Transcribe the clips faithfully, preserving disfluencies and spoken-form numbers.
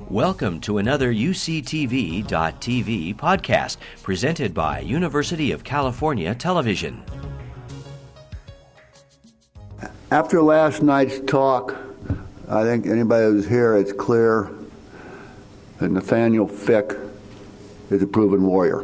Welcome to another U C T V dot T V podcast presented by University of California Television. After last night's talk, I think anybody who's here, it's clear that Nathaniel Fick is a proven warrior.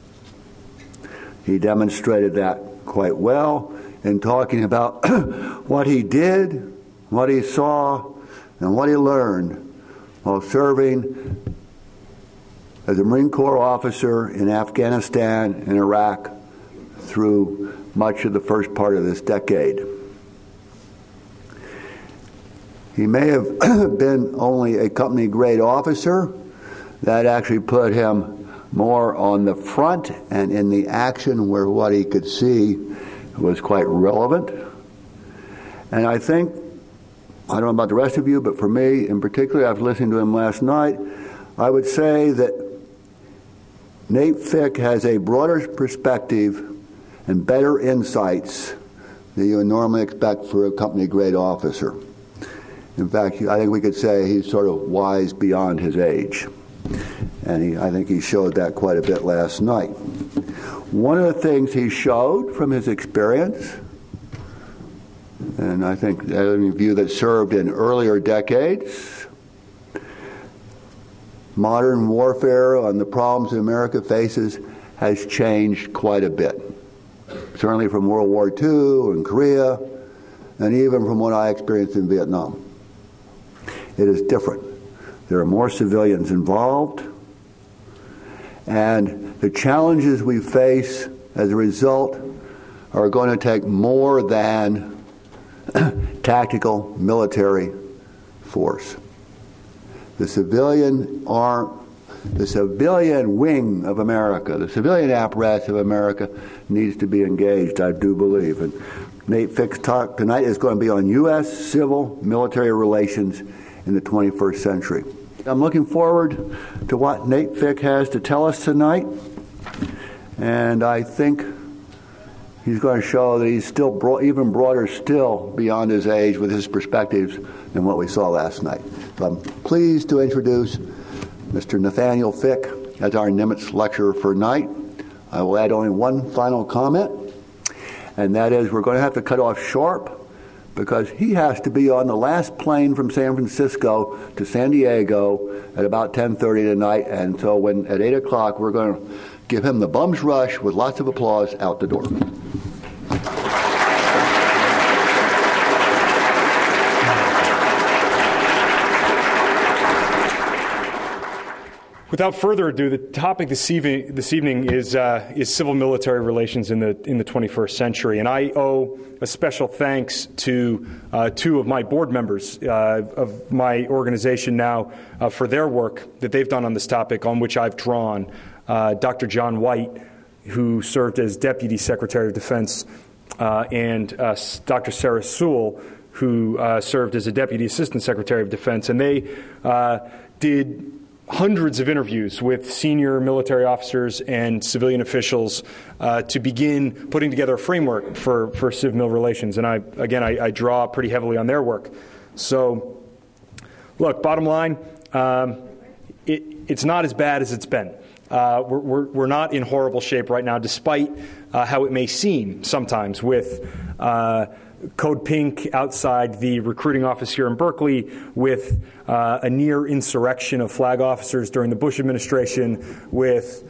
He demonstrated that quite well in talking about what he did, what he saw, and what he learned while serving as a Marine Corps officer in Afghanistan and Iraq through much of the first part of this decade. He may have been only a company grade officer. That actually put him more on the front and in the action where what he could see was quite relevant. And I think, I don't know about the rest of you, but for me in particular, after listening to him last night, I would say that Nate Fick has a broader perspective and better insights than you would normally expect for a company grade officer. In fact, I think we could say he's sort of wise beyond his age. And he, I think he showed that quite a bit last night. One of the things he showed from his experience, and I think any of you that served in earlier decades, modern warfare on the problems America faces has changed quite a bit. Certainly from World War Two and Korea, and even from what I experienced in Vietnam. It is different. There are more civilians involved, and the challenges we face as a result are going to take more than tactical military force. The civilian arm, the civilian wing of America, the civilian apparatus of America needs to be engaged, I do believe. And Nate Fick's talk tonight is going to be on U S civil-military relations in the twenty-first century. I'm looking forward to what Nate Fick has to tell us tonight, and I think he's going to show that he's still bro- even broader still beyond his age with his perspectives than what we saw last night. So I'm pleased to introduce Mister Nathaniel Fick as our Nimitz lecturer for tonight. I will add only one final comment, and that is we're going to have to cut off sharp because he has to be on the last plane from San Francisco to San Diego at about ten thirty tonight, and so when at eight o'clock we're going to give him the bum's rush with lots of applause out the door. Without further ado, the topic this evening, this evening is uh, is civil-military relations in the in the twenty-first century, and I owe a special thanks to uh, two of my board members uh, of my organization now uh, for their work that they've done on this topic, on which I've drawn. Uh, Doctor John White, who served as Deputy Secretary of Defense, uh, and uh, Doctor Sarah Sewell, who uh, served as a Deputy Assistant Secretary of Defense, and they uh, did hundreds of interviews with senior military officers and civilian officials uh, to begin putting together a framework for, for civ-mil relations. And I, again, I, I draw pretty heavily on their work. So, look, bottom line, um, it, it's not as bad as it's been. Uh, we're, we're, we're not in horrible shape right now, despite uh, how it may seem sometimes with uh, Code Pink outside the recruiting office here in Berkeley, with uh, a near insurrection of flag officers during the Bush administration, with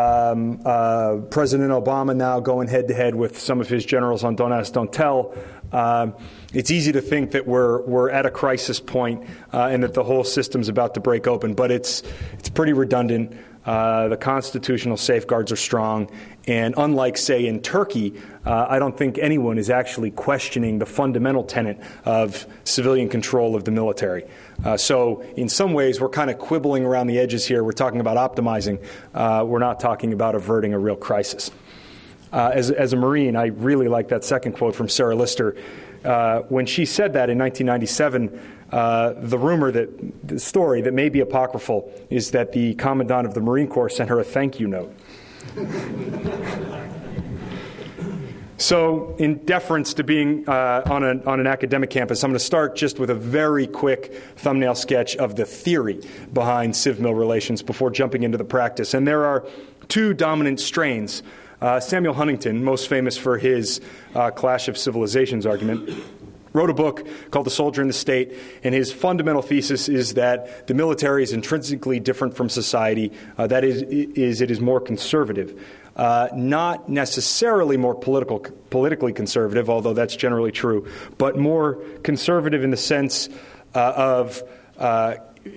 um, uh, President Obama now going head-to-head with some of his generals on Don't Ask, Don't Tell. Um, it's easy to think that we're we're at a crisis point, uh, and that the whole system's about to break open, but it's it's pretty redundant. Uh, the constitutional safeguards are strong, and unlike, say, in Turkey, uh, I don't think anyone is actually questioning the fundamental tenet of civilian control of the military. Uh, so in some ways, we're kind of quibbling around the edges here. We're talking about optimizing. Uh, we're not talking about averting a real crisis. Uh, as, as a Marine, I really like that second quote from Sarah Lister. Uh, when she said that in nineteen ninety-seven, uh, the rumor that, the story that may be apocryphal is that the Commandant of the Marine Corps sent her a thank you note. So in deference to being uh, on, a, on an academic campus, I'm going to start just with a very quick thumbnail sketch of the theory behind civ-mil relations before jumping into the practice. And there are two dominant strains. Uh, Samuel Huntington, most famous for his uh, Clash of Civilizations argument, wrote a book called The Soldier and the State, and his fundamental thesis is that the military is intrinsically different from society. Uh, that is, is, it is more conservative. Uh, not necessarily more political, politically conservative, although that's generally true, but more conservative in the sense uh, of uh,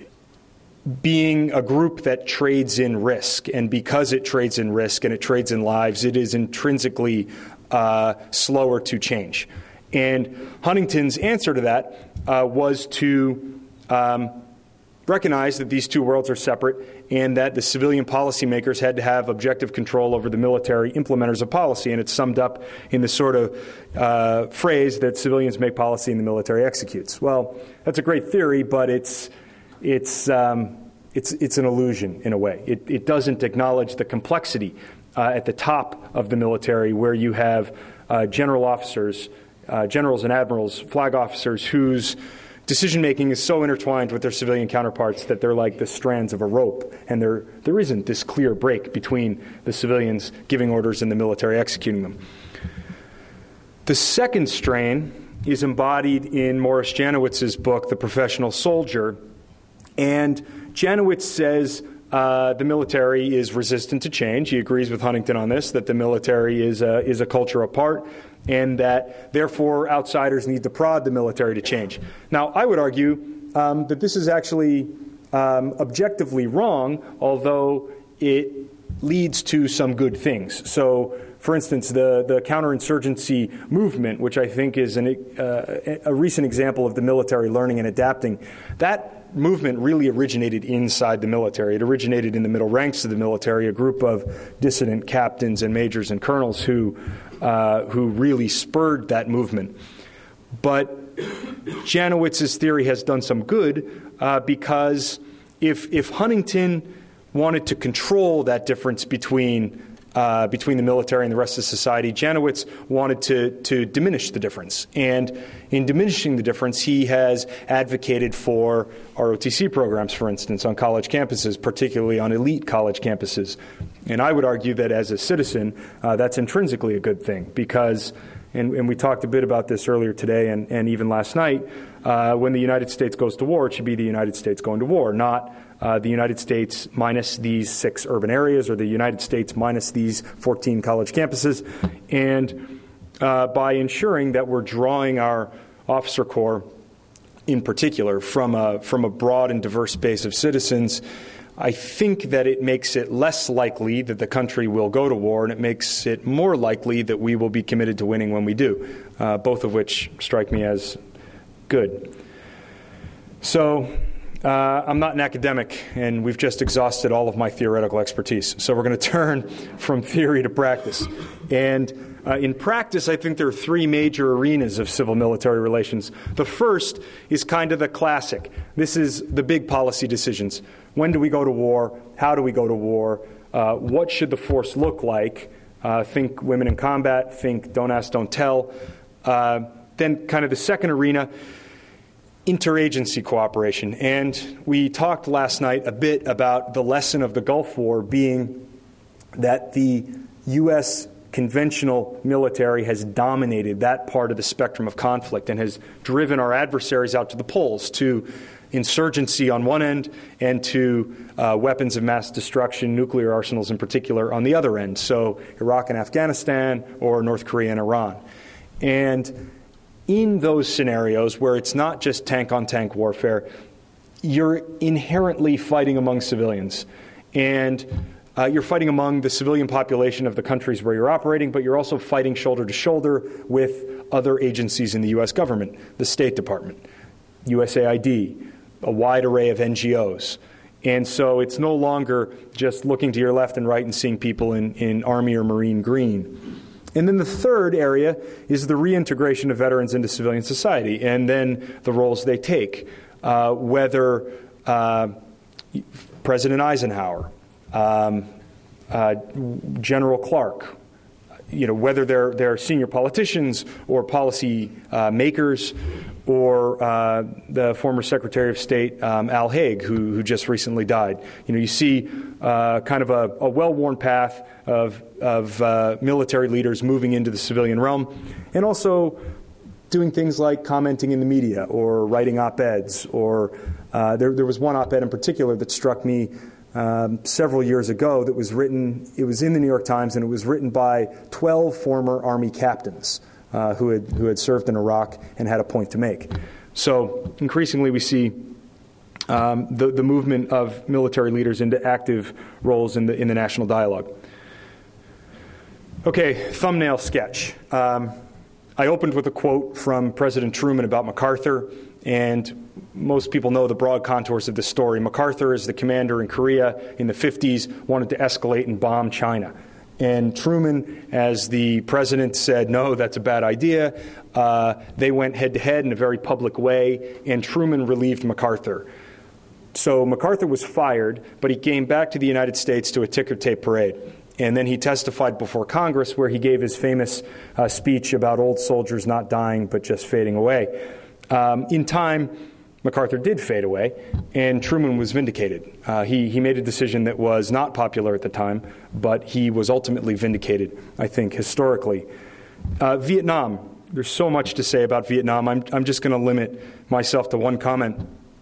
being a group that trades in risk. And because it trades in risk and it trades in lives, it is intrinsically uh, slower to change. And Huntington's answer to that uh, was to um, recognize that these two worlds are separate and that the civilian policymakers had to have objective control over the military implementers of policy. And it's summed up in the sort of uh, phrase that civilians make policy and the military executes. Well, that's a great theory, but it's it's um, it's it's an illusion in a way. It, it doesn't acknowledge the complexity uh, at the top of the military, where you have uh, general officers, uh, generals and admirals, flag officers whose decision-making is so intertwined with their civilian counterparts that they're like the strands of a rope, and there there isn't this clear break between the civilians giving orders and the military executing them. The second strain is embodied in Morris Janowitz's book, The Professional Soldier, and Janowitz says uh, the military is resistant to change. He agrees with Huntington on this, that the military is a, is a culture apart, and that, therefore, outsiders need to prod the military to change. Now, I would argue um, that this is actually um, objectively wrong, although it leads to some good things. So, for instance, the, the counterinsurgency movement, which I think is an, uh, a recent example of the military learning and adapting, that movement really originated inside the military. It originated in the middle ranks of the military, a group of dissident captains and majors and colonels who Uh, who really spurred that movement. But Janowitz's theory has done some good uh, because if if Huntington wanted to control that difference between uh, between the military and the rest of society, Janowitz wanted to to diminish the difference. And in diminishing the difference, he has advocated for R O T C programs, for instance, on college campuses, particularly on elite college campuses. And I would argue that as a citizen, uh, that's intrinsically a good thing because, and, and we talked a bit about this earlier today and, and even last night, uh, when the United States goes to war, it should be the United States going to war, not uh, the United States minus these six urban areas or the United States minus these fourteen college campuses. And uh, by ensuring that we're drawing our officer corps in particular from a, from a broad and diverse base of citizens, I think that it makes it less likely that the country will go to war, and it makes it more likely that we will be committed to winning when we do, uh, both of which strike me as good. So uh, I'm not an academic, and we've just exhausted all of my theoretical expertise. So we're going to turn from theory to practice. And uh, in practice, I think there are three major arenas of civil-military relations. The first is kind of the classic. This is the big policy decisions. When do we go to war? How do we go to war? Uh, what should the force look like? Uh, think women in combat. Think don't ask, don't tell. Uh, then kind of the second arena, interagency cooperation. And we talked last night a bit about the lesson of the Gulf War being that the U S conventional military has dominated that part of the spectrum of conflict and has driven our adversaries out to the polls, to insurgency on one end and to uh, weapons of mass destruction, nuclear arsenals in particular, on the other end. So Iraq and Afghanistan or North Korea and Iran. And in those scenarios where it's not just tank-on-tank warfare, you're inherently fighting among civilians. And uh, you're fighting among the civilian population of the countries where you're operating, but you're also fighting shoulder to shoulder with other agencies in the U S government, the State Department, U S A I D, a wide array of N G Os. And so it's no longer just looking to your left and right and seeing people in, in Army or Marine green. And then the third area is the reintegration of veterans into civilian society, and then the roles they take. Uh, whether uh, President Eisenhower, um, uh, General Clark, you know, whether they're, they're senior politicians or policy uh, makers, or uh, the former Secretary of State, um, Al Haig, who, who just recently died. You know, you see uh, kind of a, a well-worn path of, of uh, military leaders moving into the civilian realm, and also doing things like commenting in the media or writing op-eds. Or uh, there, there was one op-ed in particular that struck me um, several years ago that was written, it was in the New York Times, and it was written by twelve former Army captains Uh, who had who had served in Iraq and had a point to make. So increasingly we see um, the the movement of military leaders into active roles in the in the national dialogue. Okay, thumbnail sketch. Um, I opened with a quote from President Truman about MacArthur, and most people know the broad contours of this story. MacArthur, as the commander in Korea in the fifties, wanted to escalate and bomb China. And Truman, as the president, said, no, that's a bad idea. Uh, they went head-to-head in a very public way, and Truman relieved MacArthur. So MacArthur was fired, but he came back to the United States to a ticker-tape parade. And then he testified before Congress, where he gave his famous uh, speech about old soldiers not dying but just fading away. Um, in time, MacArthur did fade away, and Truman was vindicated. Uh, he, he made a decision that was not popular at the time, but he was ultimately vindicated, I think, historically. Uh, Vietnam, there's so much to say about Vietnam. I'm, I'm just going to limit myself to one comment.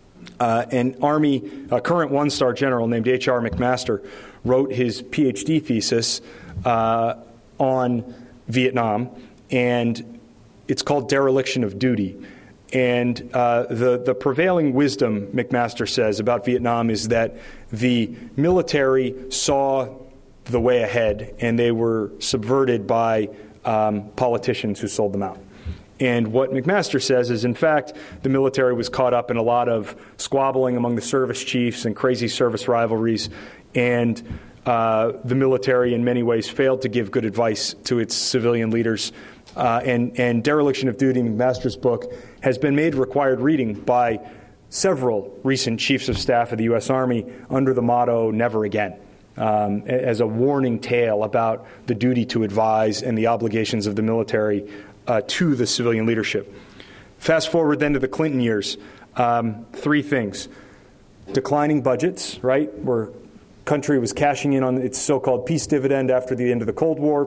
Uh, an Army, a current one-star general named H R McMaster wrote his P H D thesis uh, on Vietnam, and it's called Dereliction of Duty. And uh, the, the prevailing wisdom, McMaster says, about Vietnam is that the military saw the way ahead, and they were subverted by um, politicians who sold them out. And what McMaster says is, in fact, the military was caught up in a lot of squabbling among the service chiefs and crazy service rivalries, and uh, the military in many ways failed to give good advice to its civilian leaders. Uh, and, and Dereliction of Duty, McMaster's book, has been made required reading by several recent chiefs of staff of the U S Army under the motto, never again, um, as a warning tale about the duty to advise and the obligations of the military uh, to the civilian leadership. Fast forward then to the Clinton years. Um, three things. Declining budgets, right, where country was cashing in on its so-called peace dividend after the end of the Cold War.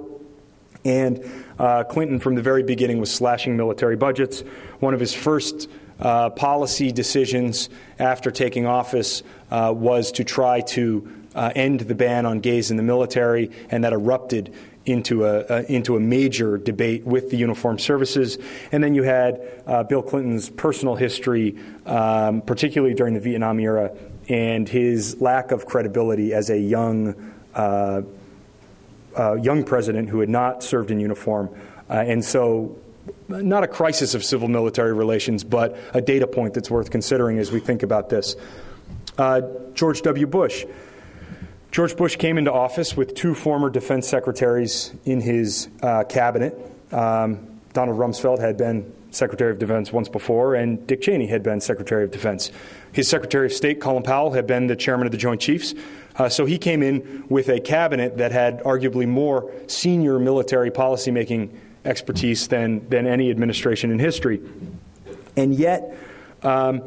And uh, Clinton, from the very beginning, was slashing military budgets. One of his first uh, policy decisions after taking office uh, was to try to uh, end the ban on gays in the military, and that erupted into a, a into a major debate with the uniformed services. And then you had uh, Bill Clinton's personal history, um, particularly during the Vietnam era, and his lack of credibility as a young uh Uh, young president who had not served in uniform. Uh, and so not a crisis of civil-military relations, but a data point that's worth considering as we think about this. Uh, George W. Bush. George Bush came into office with two former defense secretaries in his uh, cabinet. Um, Donald Rumsfeld had been Secretary of Defense once before, and Dick Cheney had been Secretary of Defense. His Secretary of State, Colin Powell, had been the chairman of the Joint Chiefs. Uh, so he came in with a cabinet that had arguably more senior military policymaking expertise than, than any administration in history. And yet, um,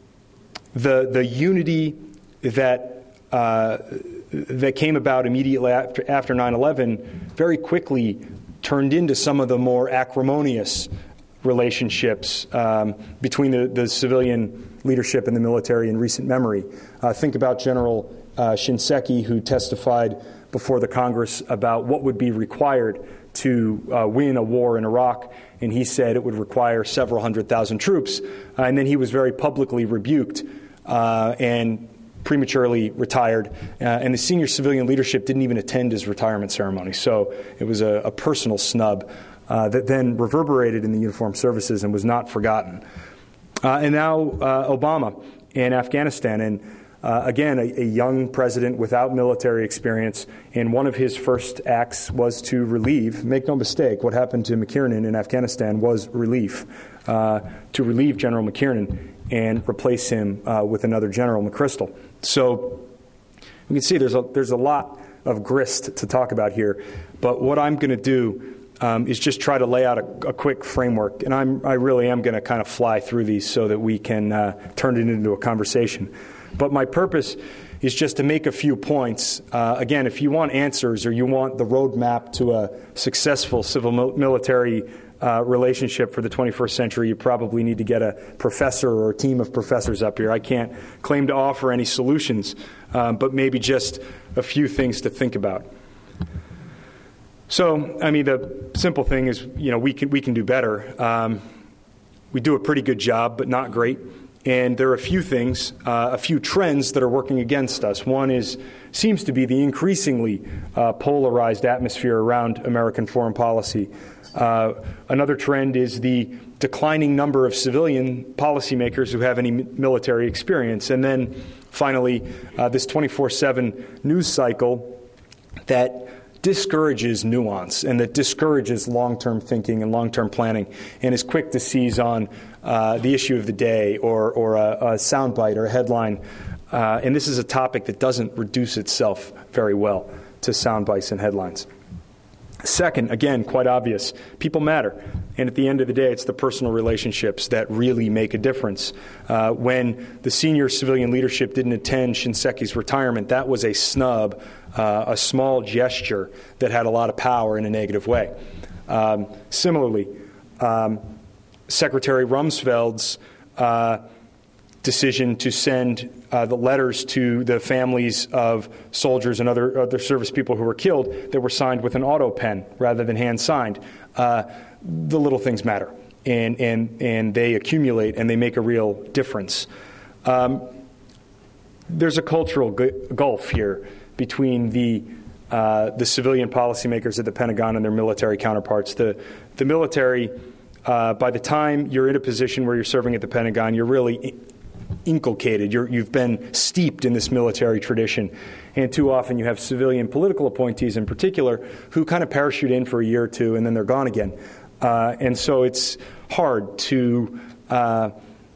the the unity that uh, that came about immediately after, after nine eleven very quickly turned into some of the more acrimonious relationships um, between the, the civilian leadership and the military in recent memory. Uh, think about General Uh, Shinseki, who testified before the Congress about what would be required to uh, win a war in Iraq, and he said it would require several hundred thousand troops. Uh, and then he was very publicly rebuked uh, and prematurely retired. Uh, and the senior civilian leadership didn't even attend his retirement ceremony. So it was a, a personal snub uh, that then reverberated in the uniformed services and was not forgotten. Uh, and now uh, Obama in Afghanistan. And Uh, again, a, a young president without military experience, and one of his first acts was to relieve, make no mistake, what happened to McKiernan in Afghanistan was relief, uh, to relieve General McKiernan and replace him uh, with another General, McChrystal. So You can see there's a, there's a lot of grist to talk about here, but what I'm going to do um, is just try to lay out a, a quick framework, and I'm, I really am going to kind of fly through these so that we can uh, turn it into a conversation. But my purpose is just to make a few points. Uh, again, if you want answers or you want the roadmap to a successful civil-military uh, relationship for the twenty-first century, you probably need to get a professor or a team of professors up here. I can't claim to offer any solutions, um, but maybe just a few things to think about. So, I mean, the simple thing is, you know, we can we can do better. Um, we do a pretty good job, but not great. And there are a few things, uh, a few trends that are working against us. One is seems to be the increasingly uh, polarized atmosphere around American foreign policy. Uh, another trend is the declining number of civilian policymakers who have any military experience. And then finally, uh, this twenty-four seven news cycle that discourages nuance and that discourages long-term thinking and long-term planning and is quick to seize on uh, the issue of the day or, or a, a soundbite or a headline. Uh, and this is a topic that doesn't reduce itself very well to soundbites and headlines. Second, again, quite obvious, people matter. And at the end of the day, it's the personal relationships that really make a difference. Uh, when the senior civilian leadership didn't attend Shinseki's retirement, that was a snub, uh, a small gesture that had a lot of power in a negative way. Um, similarly, um, Secretary Rumsfeld's uh, decision to send uh, the letters to the families of soldiers and other other service people who were killed that were signed with an auto pen rather than hand signed. Uh, the little things matter, and and and they accumulate and they make a real difference. Um, there's a cultural gu- gulf here between the uh, the civilian policymakers at the Pentagon and their military counterparts. The the military, uh, by the time you're in a position where you're serving at the Pentagon, you're really inculcated. You're, you've been steeped in this military tradition. And too often you have civilian political appointees in particular who kind of parachute in for a year or two and then they're gone again. Uh, and so it's hard to uh,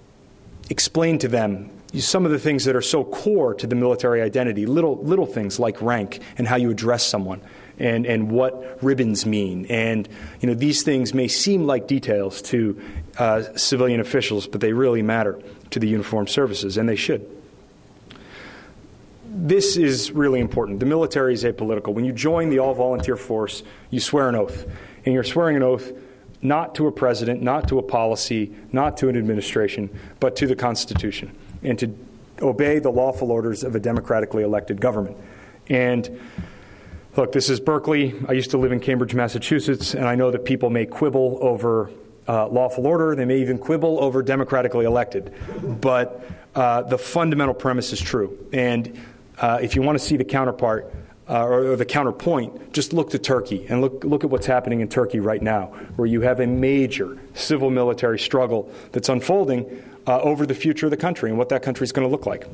explain to them some of the things that are so core to the military identity, little little things like rank and how you address someone and, and what ribbons mean. And, you know, these things may seem like details to uh, civilian officials, but they really matter to the uniformed services, and they should. This is really important. The military is apolitical. When you join the all-volunteer force, you swear an oath, and you're swearing an oath not to a president, not to a policy, not to an administration, but to the Constitution, and to obey the lawful orders of a democratically elected government. And look, this is Berkeley. I used to live in Cambridge, Massachusetts, and I know that people may quibble over Uh, lawful order. They may even quibble over democratically elected. But uh, the fundamental premise is true. And uh, if you want to see the counterpart uh, or, or the counterpoint, just look to Turkey and look look at what's happening in Turkey right now, where you have a major civil-military struggle that's unfolding uh, over the future of the country and what that country is going to look like.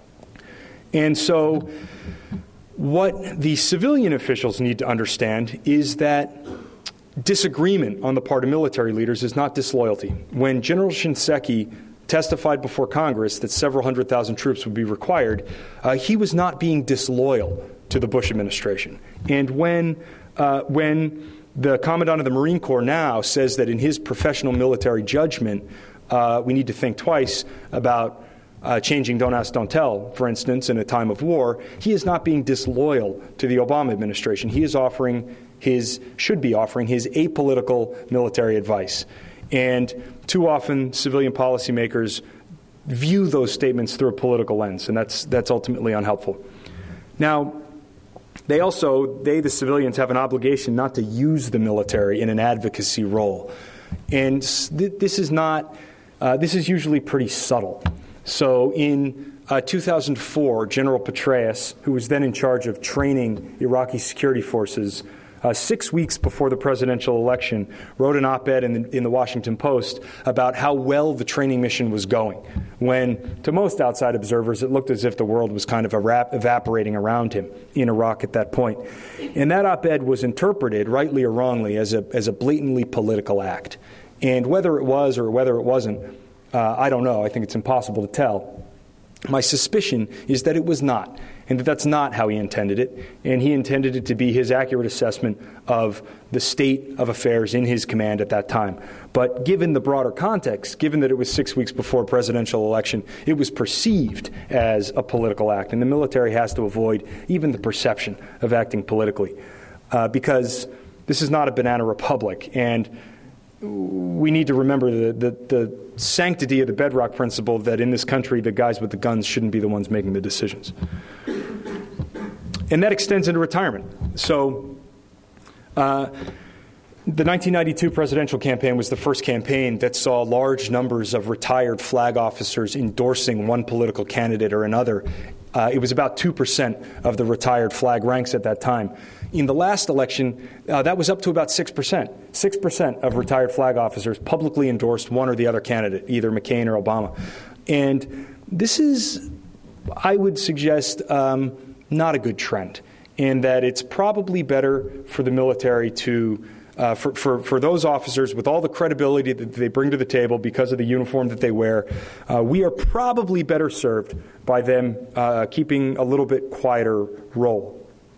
And so what the civilian officials need to understand is that disagreement on the part of military leaders is not disloyalty. When General Shinseki testified before Congress that several hundred thousand troops would be required, uh, he was not being disloyal to the Bush administration. And when uh, when the Commandant of the Marine Corps now says that in his professional military judgment, uh, we need to think twice about Uh, changing Don't Ask, Don't Tell, for instance, in a time of war, he is not being disloyal to the Obama administration. He is offering his, should be offering his apolitical military advice. And too often civilian policymakers view those statements through a political lens, and that's that's ultimately unhelpful. Now, they also, they, the civilians, have an obligation not to use the military in an advocacy role. And th- this is not, uh, this is usually pretty subtle. So in uh, two thousand four, General Petraeus, who was then in charge of training Iraqi security forces, uh, six weeks before the presidential election, wrote an op-ed in the, in the Washington Post about how well the training mission was going, when to most outside observers it looked as if the world was kind of evap- evaporating around him in Iraq at that point. And that op-ed was interpreted, rightly or wrongly, as a, as a blatantly political act. And whether it was or whether it wasn't, Uh, I don't know. I think it's impossible to tell. My suspicion is that it was not, and that that's not how he intended it, and he intended it to be his accurate assessment of the state of affairs in his command at that time. But given the broader context, given that it was six weeks before a presidential election, it was perceived as a political act, and the military has to avoid even the perception of acting politically, uh, because this is not a banana republic, and we need to remember the, the, the sanctity of the bedrock principle that in this country, the guys with the guns shouldn't be the ones making the decisions. And that extends into retirement. So uh, the nineteen ninety-two presidential campaign was the first campaign that saw large numbers of retired flag officers endorsing one political candidate or another. Uh, it was about two percent of the retired flag ranks at that time. In the last election, uh, that was up to about six percent. six percent of retired flag officers publicly endorsed one or the other candidate, either McCain or Obama. And this is, I would suggest, um, not a good trend, in that it's probably better for the military to Uh, for, for, for those officers with all the credibility that they bring to the table because of the uniform that they wear, uh, we are probably better served by them uh, keeping a little bit quieter role.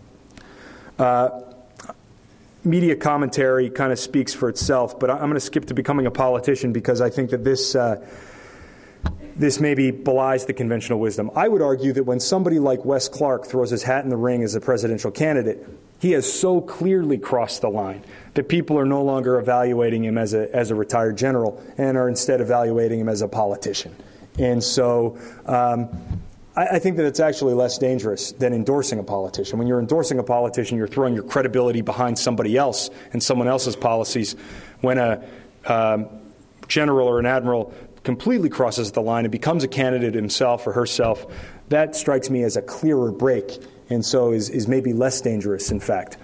Uh, media commentary kind of speaks for itself, but I'm going to skip to becoming a politician because I think that this uh, this maybe belies the conventional wisdom. I would argue that when somebody like Wes Clark throws his hat in the ring as a presidential candidate, he has so clearly crossed the line that people are no longer evaluating him as a as a retired general and are instead evaluating him as a politician. And so um, I, I think that it's actually less dangerous than endorsing a politician. When you're endorsing a politician, you're throwing your credibility behind somebody else and someone else's policies. When a um, general or an admiral completely crosses the line and becomes a candidate himself or herself, that strikes me as a clearer break, and so is, is maybe less dangerous, in fact.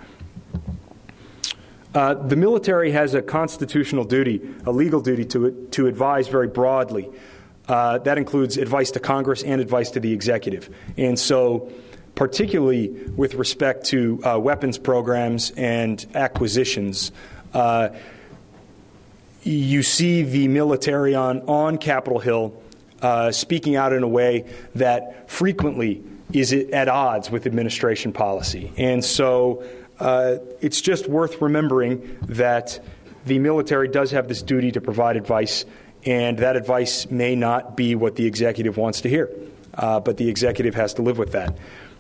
Uh, the military has a constitutional duty, a legal duty to to advise very broadly. Uh, that includes advice to Congress and advice to the executive. And so particularly with respect to uh, weapons programs and acquisitions, uh, you see the military on, on Capitol Hill uh, speaking out in a way that frequently is at odds with administration policy. And so uh, it's just worth remembering that the military does have this duty to provide advice, and that advice may not be what the executive wants to hear, uh, but the executive has to live with that.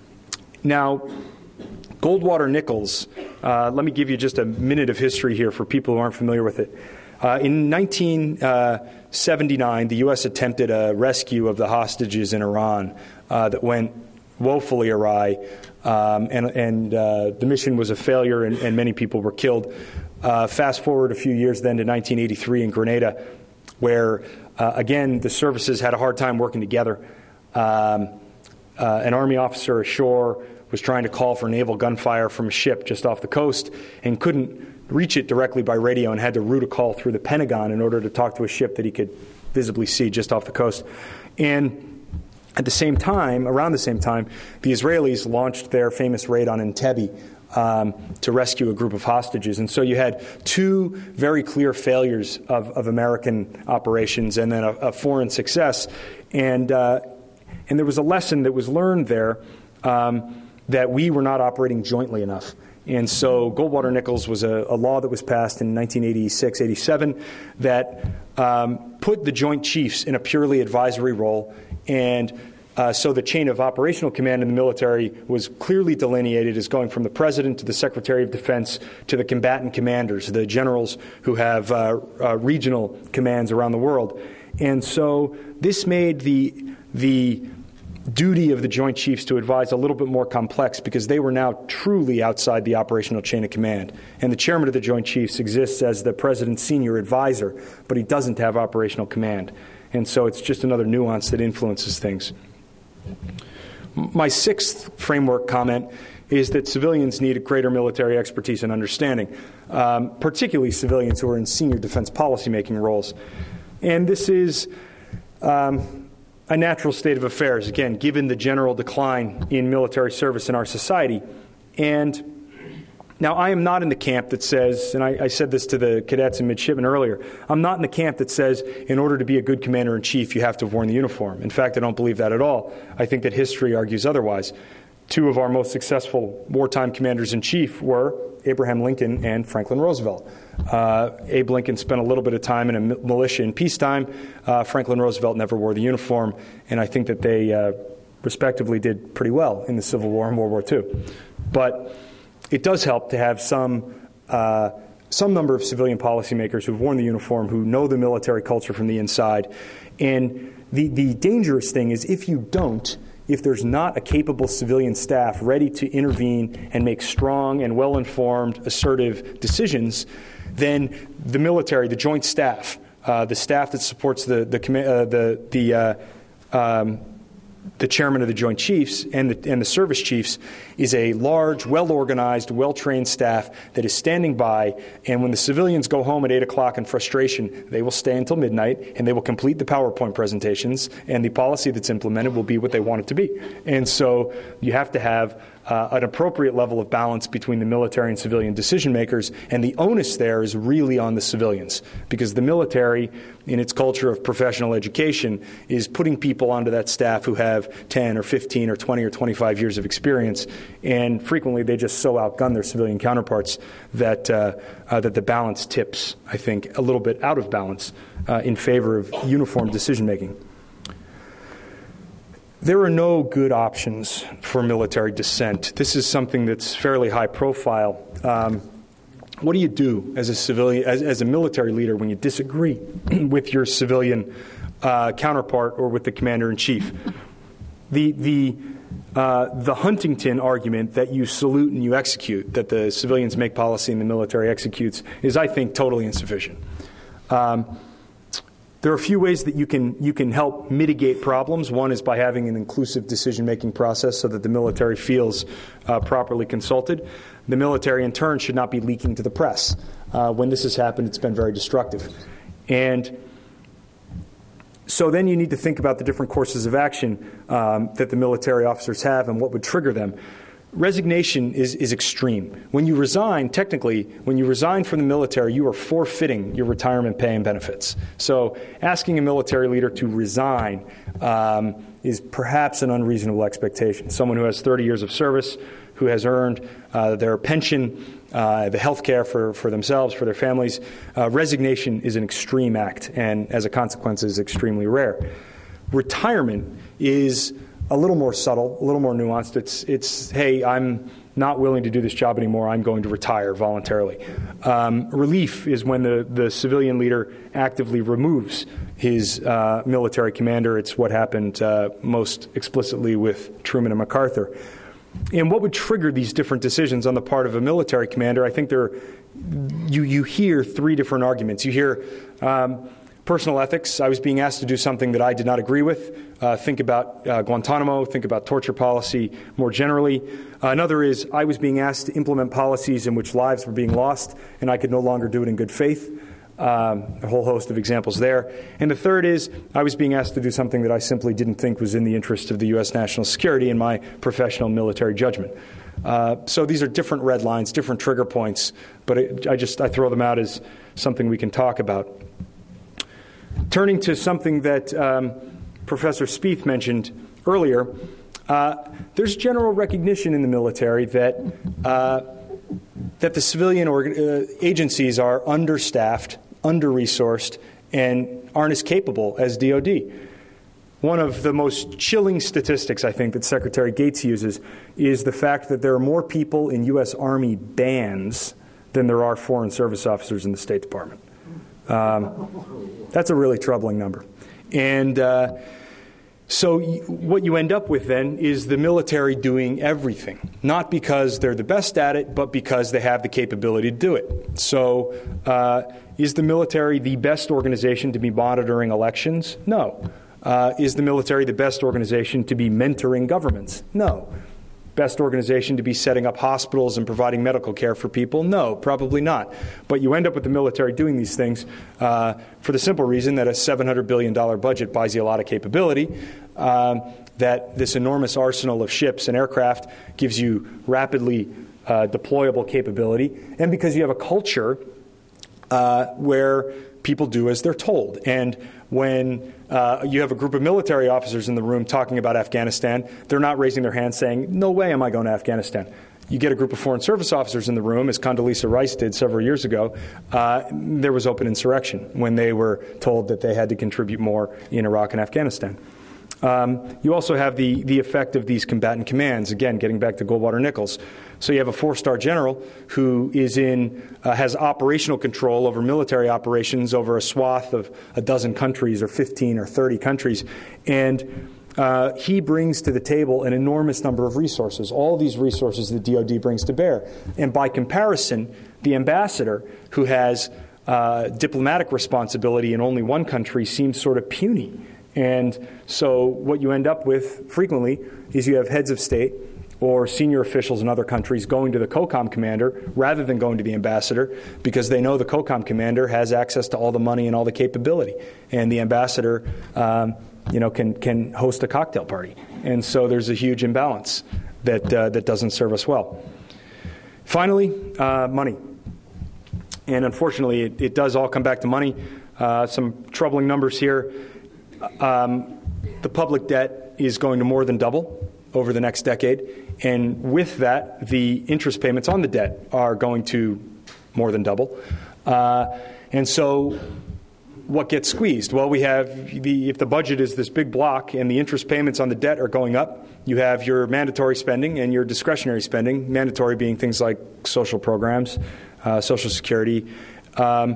Now, Goldwater Nichols, uh, let me give you just a minute of history here for people who aren't familiar with it. Uh, in nineteen seventy-nine, the U S attempted a rescue of the hostages in Iran uh, that went woefully awry, um, and, and uh, the mission was a failure, and, and many people were killed. Uh, fast forward a few years then to nineteen eighty-three in Grenada, where, uh, again, the services had a hard time working together. Um, uh, an Army officer ashore was trying to call for naval gunfire from a ship just off the coast and couldn't reach it directly by radio and had to route a call through the Pentagon in order to talk to a ship that he could visibly see just off the coast. And at the same time, around the same time, the Israelis launched their famous raid on Entebbe um, to rescue a group of hostages. And so you had two very clear failures of, of American operations and then a, a foreign success. And, uh, and there was a lesson that was learned there um, that we were not operating jointly enough. And so Goldwater Nichols was a, a law that was passed in nineteen eighty-six eighty-seven that um, put the Joint Chiefs in a purely advisory role. And uh, so the chain of operational command in the military was clearly delineated as going from the President to the Secretary of Defense to the combatant commanders, the generals who have uh, uh, regional commands around the world. And so this made the the duty of the Joint Chiefs to advise a little bit more complex because they were now truly outside the operational chain of command. And the chairman of the Joint Chiefs exists as the president's senior advisor, but he doesn't have operational command. And so it's just another nuance that influences things. My sixth framework comment is that civilians need a greater military expertise and understanding, um, particularly civilians who are in senior defense policymaking roles. And this is Um, a natural state of affairs, again, given the general decline in military service in our society. And Now, I am not in the camp that says, and I, I said this to the cadets and midshipmen earlier, I'm not in the camp that says in order to be a good commander-in-chief, you have to have worn the uniform. In fact, I don't believe that at all. I think that history argues otherwise. Two of our most successful wartime commanders-in-chief were Abraham Lincoln and Franklin Roosevelt. Uh, Abe Lincoln spent a little bit of time in a militia in peacetime. Uh, Franklin Roosevelt never wore the uniform, and I think that they uh, respectively did pretty well in the Civil War and World War Two. But it does help to have some uh, some number of civilian policymakers who've worn the uniform, who know the military culture from the inside. And the, the dangerous thing is if you don't, if there's not a capable civilian staff ready to intervene and make strong and well-informed, assertive decisions, then the military, the joint staff, uh, the staff that supports the the uh, the, the uh, um, the chairman of the Joint Chiefs and the, and the service chiefs is a large, well-organized, well-trained staff that is standing by, and when the civilians go home at eight o'clock in frustration, they will stay until midnight, and they will complete the PowerPoint presentations, and the policy that's implemented will be what they want it to be. And so you have to have uh, an appropriate level of balance between the military and civilian decision makers, and the onus there is really on the civilians, because the military, in its culture of professional education, is putting people onto that staff who have ten or fifteen or twenty or twenty-five years of experience, and frequently they just so outgun their civilian counterparts that uh, uh, that the balance tips, I think, a little bit out of balance uh, in favor of uniform decision making. There are no good options for military dissent. This is something that's fairly high profile. Um, what do you do as a civilian, as, as a military leader, when you disagree with your civilian uh, counterpart or with the commander-in-chief? The the uh, the Huntington argument that you salute and you execute, that the civilians make policy and the military executes, is, I think, totally insufficient. Um, There are a few ways that you can you can help mitigate problems. One is by having an inclusive decision-making process so that the military feels uh, properly consulted. The military, in turn, should not be leaking to the press. Uh, when this has happened, it's been very destructive. And so then you need to think about the different courses of action um, that the military officers have and what would trigger them. Resignation is, is extreme. When you resign, technically, when you resign from the military, you are forfeiting your retirement pay and benefits. So asking a military leader to resign um, is perhaps an unreasonable expectation. Someone who has thirty years of service, who has earned uh, their pension, uh, the health care for, for themselves, for their families, uh, resignation is an extreme act, and as a consequence is extremely rare. Retirement is a little more subtle, a little more nuanced. It's, it's hey, I'm not willing to do this job anymore. I'm going to retire voluntarily. Um, relief is when the, the civilian leader actively removes his uh, military commander. It's what happened uh, most explicitly with Truman and MacArthur. And what would trigger these different decisions on the part of a military commander? I think there are, you, you hear three different arguments. You hear um, personal ethics. I was being asked to do something that I did not agree with. Uh, think about uh, Guantanamo, think about torture policy more generally. Uh, another is I was being asked to implement policies in which lives were being lost, and I could no longer do it in good faith. Um, a whole host of examples there. And the third is I was being asked to do something that I simply didn't think was in the interest of the U S national security and my professional military judgment. Uh, so these are different red lines, different trigger points, but it, I just I throw them out as something we can talk about. Turning to something that um, Professor Spieth mentioned earlier, uh, there's general recognition in the military that uh, that the civilian organ- uh, agencies are understaffed, under-resourced, and aren't as capable as D O D. One of the most chilling statistics, I think, that Secretary Gates uses is the fact that there are more people in U S Army bands than there are Foreign Service officers in the State Department. Um, that's a really troubling number. And uh, so y- what you end up with then is the military doing everything, not because they're the best at it, but because they have the capability to do it. So uh, is the military the best organization to be monitoring elections? No. Uh, is the military the best organization to be mentoring governments? No. Best organization to be setting up hospitals and providing medical care for people? No, probably not. But you end up with the military doing these things uh, for the simple reason that a seven hundred billion dollars budget buys you a lot of capability, um, that this enormous arsenal of ships and aircraft gives you rapidly uh, deployable capability, and because you have a culture uh, where people do as they're told. And when uh, you have a group of military officers in the room talking about Afghanistan, they're not raising their hands saying, no way am I going to Afghanistan. You get a group of Foreign Service officers in the room, as Condoleezza Rice did several years ago. Uh, there was open insurrection when they were told that they had to contribute more in Iraq and Afghanistan. Um, you also have the, the effect of these combatant commands, again, getting back to Goldwater Nichols. So you have a four-star general who is in, uh, has operational control over military operations over a swath of a dozen countries or fifteen or thirty countries. And uh, he brings to the table an enormous number of resources, all these resources the D O D brings to bear. And by comparison, the ambassador, who has uh, diplomatic responsibility in only one country, seems sort of puny. And so what you end up with frequently is you have heads of state or senior officials in other countries going to the COCOM commander rather than going to the ambassador, because they know the COCOM commander has access to all the money and all the capability. And the ambassador um, you know, can, can host a cocktail party. And so there's a huge imbalance that, uh, that doesn't serve us well. Finally, uh, money. And unfortunately, it, it does all come back to money. Uh, some troubling numbers here. Um, the public debt is going to more than double over the next decade, and with that, the interest payments on the debt are going to more than double. Uh, and so what gets squeezed? Well, we have the, if the budget is this big block and the interest payments on the debt are going up, you have your mandatory spending and your discretionary spending, mandatory being things like social programs, uh, Social Security, um,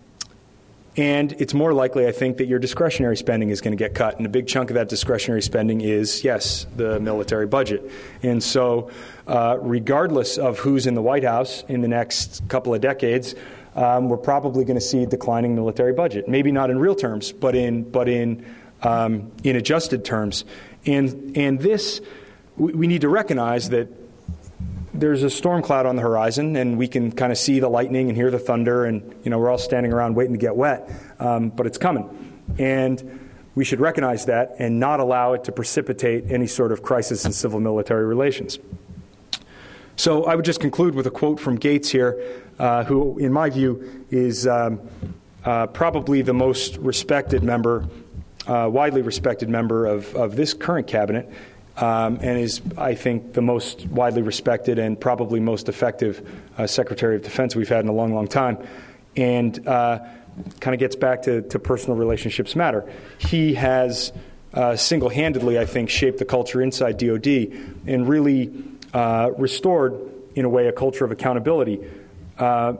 and it's more likely, I think, that your discretionary spending is going to get cut. And a big chunk of that discretionary spending is, yes, the military budget. And so uh, regardless of who's in the White House in the next couple of decades, um, we're probably going to see a declining military budget. Maybe not in real terms, but in but in um, in adjusted terms. And, and this, we, we need to recognize that there's a storm cloud on the horizon, and we can kind of see the lightning and hear the thunder, and you know we're all standing around waiting to get wet, um, but it's coming. And we should recognize that and not allow it to precipitate any sort of crisis in civil-military relations. So I would just conclude with a quote from Gates here, uh, who, in my view, is um, uh, probably the most respected member, uh, widely respected member of, of this current cabinet. Um, and is, I think, the most widely respected and probably most effective uh, Secretary of Defense we've had in a long, long time. And uh, kind of gets back to, to personal relationships matter. He has uh, single-handedly, I think, shaped the culture inside D O D and really uh, restored, in a way, a culture of accountability. Uh,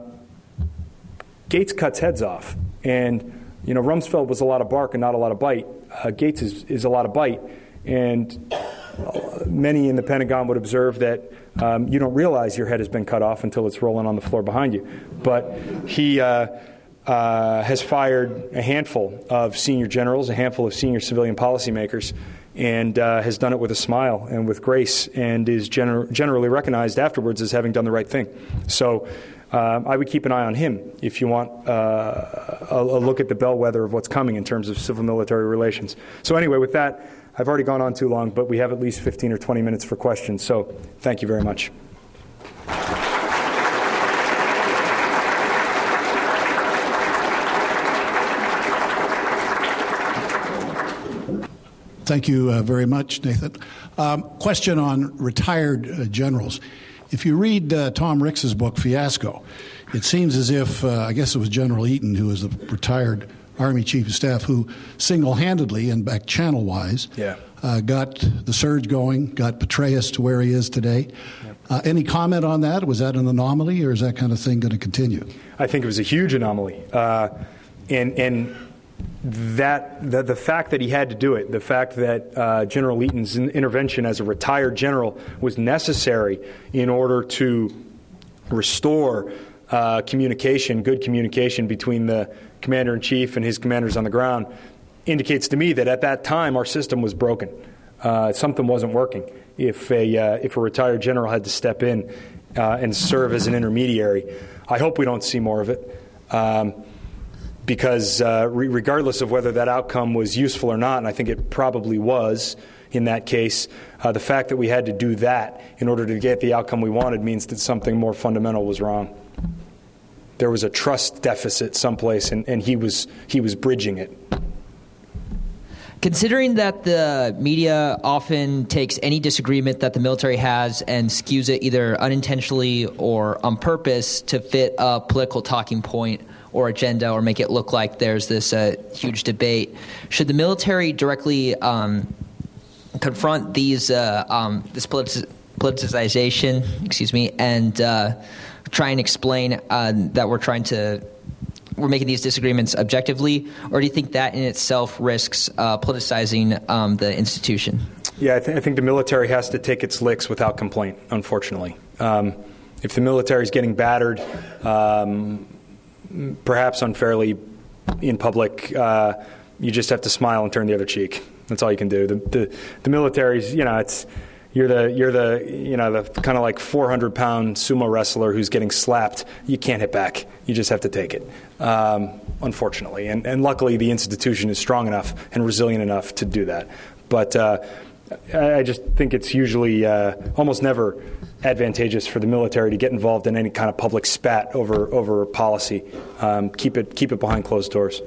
Gates cuts heads off. And, you know, Rumsfeld was a lot of bark and not a lot of bite. Uh, Gates is, is a lot of bite. And many in the Pentagon would observe that um, you don't realize your head has been cut off until it's rolling on the floor behind you. But he uh, uh, has fired a handful of senior generals, a handful of senior civilian policymakers, and uh, has done it with a smile and with grace, and is gener- generally recognized afterwards as having done the right thing. So uh, I would keep an eye on him if you want uh, a, a look at the bellwether of what's coming in terms of civil-military relations. So anyway, with that, I've already gone on too long, but we have at least fifteen or twenty minutes for questions. So thank you very much. Thank you uh, very much, Nathan. Um, question on retired uh, generals. If you read uh, Tom Ricks's book, Fiasco, it seems as if, uh, I guess it was General Eaton, who was a retired Army Chief of Staff, who single-handedly and back channel-wise yeah. uh, got the surge going, got Petraeus to where he is today. Yep. Uh, any comment on that? Was that an anomaly, or is that kind of thing going to continue? I think it was a huge anomaly. Uh, and and that the, the fact that he had to do it, the fact that uh, General Eaton's in, intervention as a retired general was necessary in order to restore uh, communication, good communication between the commander-in-chief and his commanders on the ground, indicates to me that at that time our system was broken. Uh, something wasn't working. If a uh, if a retired general had to step in uh, and serve as an intermediary, I hope we don't see more of it. Um, because uh, re- regardless of whether that outcome was useful or not, and I think it probably was in that case, uh, the fact that we had to do that in order to get the outcome we wanted means that something more fundamental was wrong. There was a trust deficit someplace, and, and he was he was bridging it. Considering that the media often takes any disagreement that the military has and skews it either unintentionally or on purpose to fit a political talking point or agenda or make it look like there's this uh, huge debate, should the military directly um, confront these uh, um, this politic- politicization, excuse me, and uh, try and explain uh, that we're trying to we're making these disagreements objectively, or do you think that in itself risks uh, politicizing um, the institution? Yeah, I, th- I think the military has to take its licks without complaint, unfortunately. Um, if the military is getting battered, um, perhaps unfairly in public, uh, you just have to smile and turn the other cheek. That's all you can do. The the, the military's, you know, it's you're the you're the you know the kind of like four hundred pound sumo wrestler who's getting slapped. You can't hit back. You just have to take it. Um, unfortunately, and and luckily the institution is strong enough and resilient enough to do that. But uh, I just think it's usually uh, almost never advantageous for the military to get involved in any kind of public spat over over policy. Um, keep it keep it behind closed doors.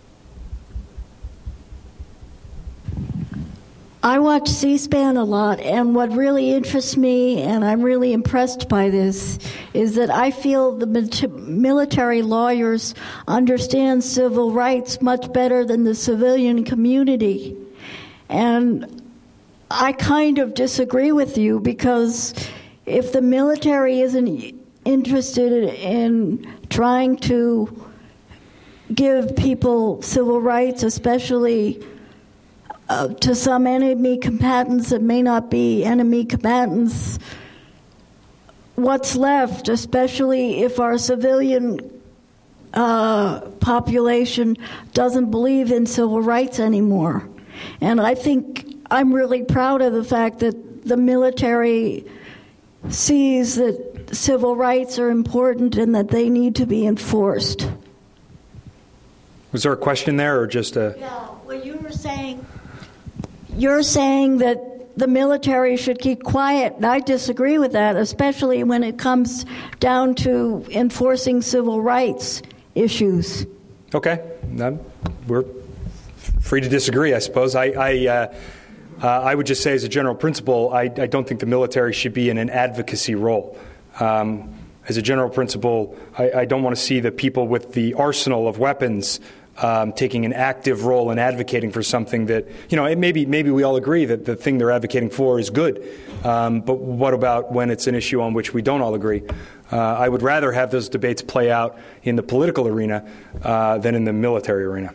I watch C-SPAN a lot, and what really interests me, and I'm really impressed by this, is that I feel the military lawyers understand civil rights much better than the civilian community. And I kind of disagree with you, because if the military isn't interested in trying to give people civil rights, especially Uh, to some enemy combatants that may not be enemy combatants, what's left, especially if our civilian uh, population doesn't believe in civil rights anymore? And I think I'm really proud of the fact that the military sees that civil rights are important and that they need to be enforced. Was there a question there, or just a... Yeah, well, you were saying... You're saying that the military should keep quiet, and I disagree with that, especially when it comes down to enforcing civil rights issues. Okay. Um, we're free to disagree, I suppose. I I, uh, uh, I would just say as a general principle, I, I don't think the military should be in an advocacy role. Um, as a general principle, I, I don't want to see the people with the arsenal of weapons Um, taking an active role in advocating for something that, you know, it maybe maybe we all agree that the thing they're advocating for is good. Um, but what about when it's an issue on which we don't all agree? Uh, I would rather have those debates play out in the political arena uh, than in the military arena.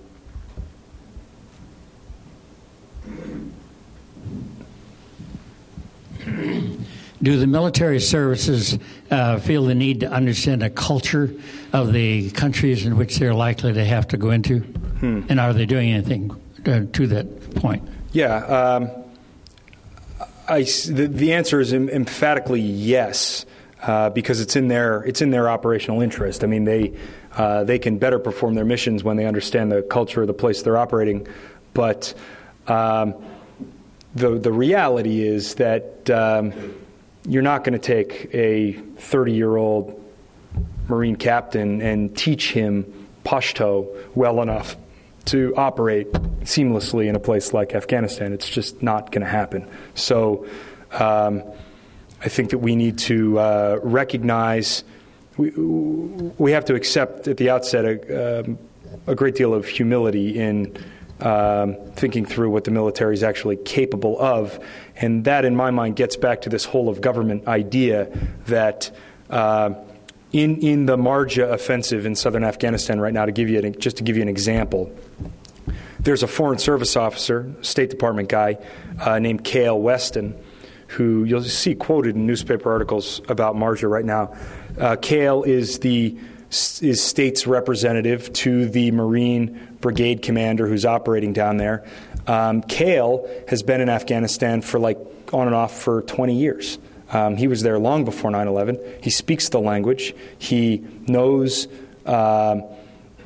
Do the military services uh, feel the need to understand the culture of the countries in which they're likely to have to go into? Hmm. And are they doing anything uh, to that point? Yeah. Um, I, the, the answer is em- emphatically yes, uh, because it's in their it's in their operational interest. I mean, they uh, they can better perform their missions when they understand the culture of the place they're operating. But um, the the reality is that Um, you're not going to take a thirty-year-old Marine captain and teach him Pashto well enough to operate seamlessly in a place like Afghanistan. It's just not going to happen. So um, I think that we need to uh, recognize, we, we have to accept at the outset a, um, a great deal of humility in Um, thinking through what the military is actually capable of. And that, in my mind, gets back to this whole of government idea that uh, in in the Marja offensive in southern Afghanistan right now, to give you an, just to give you an example, there's a Foreign Service officer, State Department guy, uh, named Cale Weston, who you'll see quoted in newspaper articles about Marja right now. Uh, Cale is the is state's representative to the Marine brigade commander who's operating down there. Um, Cale has been in Afghanistan for like on and off for twenty years. Um, he was there long before nine eleven. He speaks the language. He knows um,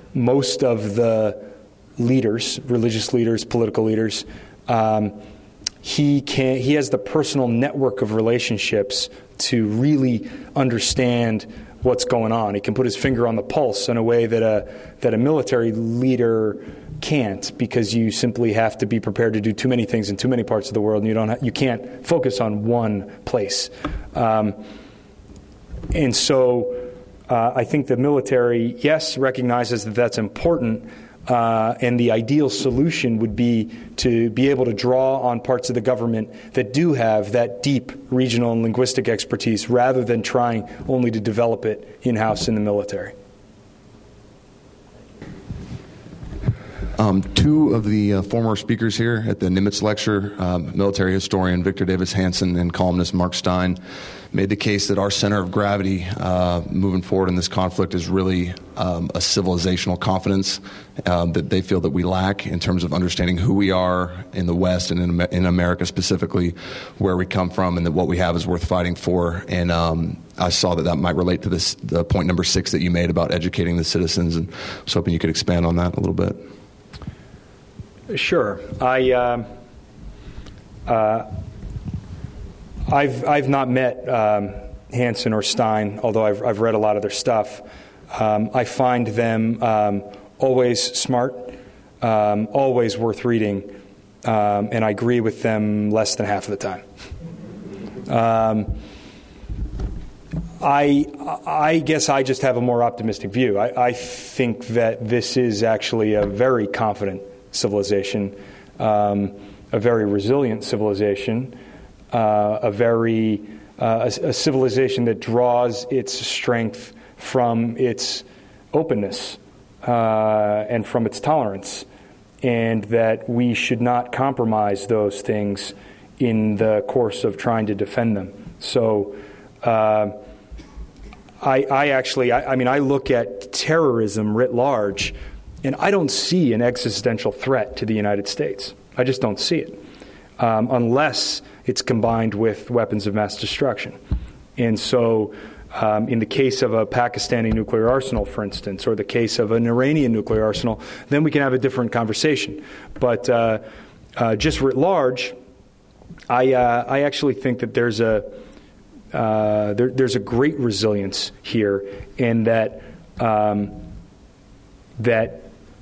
most of the leaders, religious leaders, political leaders, um, he can he has the personal network of relationships to really understand what's going on. He can put his finger on the pulse in a way that a that a military leader can't, because you simply have to be prepared to do too many things in too many parts of the world, and you don't ha- you can't focus on one place. Um, and so, uh, I think the military, yes, recognizes that that's important. Uh, and the ideal solution would be to be able to draw on parts of the government that do have that deep regional and linguistic expertise, rather than trying only to develop it in-house in the military. Um, two of the uh, former speakers here at the Nimitz Lecture, um, military historian Victor Davis Hanson and columnist Mark Stein, made the case that our center of gravity uh, moving forward in this conflict is really um, a civilizational confidence um, that they feel that we lack in terms of understanding who we are in the West and in, in America specifically, where we come from, and that what we have is worth fighting for. And um, I saw that that might relate to this, the point number six that you made about educating the citizens, and I was hoping you could expand on that a little bit. Sure. I uh, uh, I've I've not met um, Hanson or Stein, although I've I've read a lot of their stuff. Um, I find them um, always smart, um, always worth reading, um, and I agree with them less than half of the time. Um, I I guess I just have a more optimistic view. I, I think that this is actually a very confident civilization, um, a very resilient civilization, uh, a very uh, a, a civilization that draws its strength from its openness uh, and from its tolerance, and that we should not compromise those things in the course of trying to defend them. So, uh, I, I actually, I, I mean, I look at terrorism writ large, and I don't see an existential threat to the United States. I just don't see it, um, unless it's combined with weapons of mass destruction. And so um, in the case of a Pakistani nuclear arsenal, for instance, or the case of an Iranian nuclear arsenal, then we can have a different conversation. But uh, uh, just writ large, I, uh, I actually think that there's a, uh, there, there's a great resilience here, and that um, that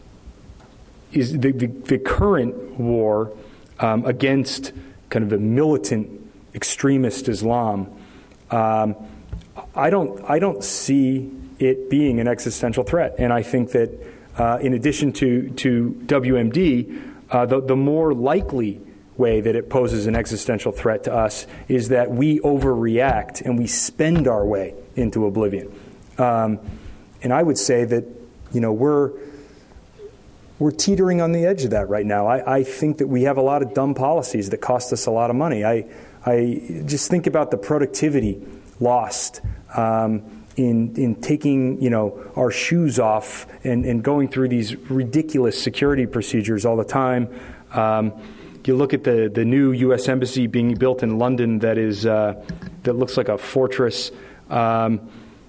is the, the, the current war um, against kind of the militant extremist Islam. Um, I don't I don't see it being an existential threat, and I think that uh, in addition to to W M D, uh, the the more likely way that it poses an existential threat to us is that we overreact and we spend our way into oblivion. Um, and I would say that, you know, we're We're teetering on the edge of that right now. I, I think that we have a lot of dumb policies that cost us a lot of money. I, I just think about the productivity lost um, in in taking, you know, our shoes off and, and going through these ridiculous security procedures all the time. Um, you look at the, the new U S embassy being built in London that is uh, that looks like a fortress. Um,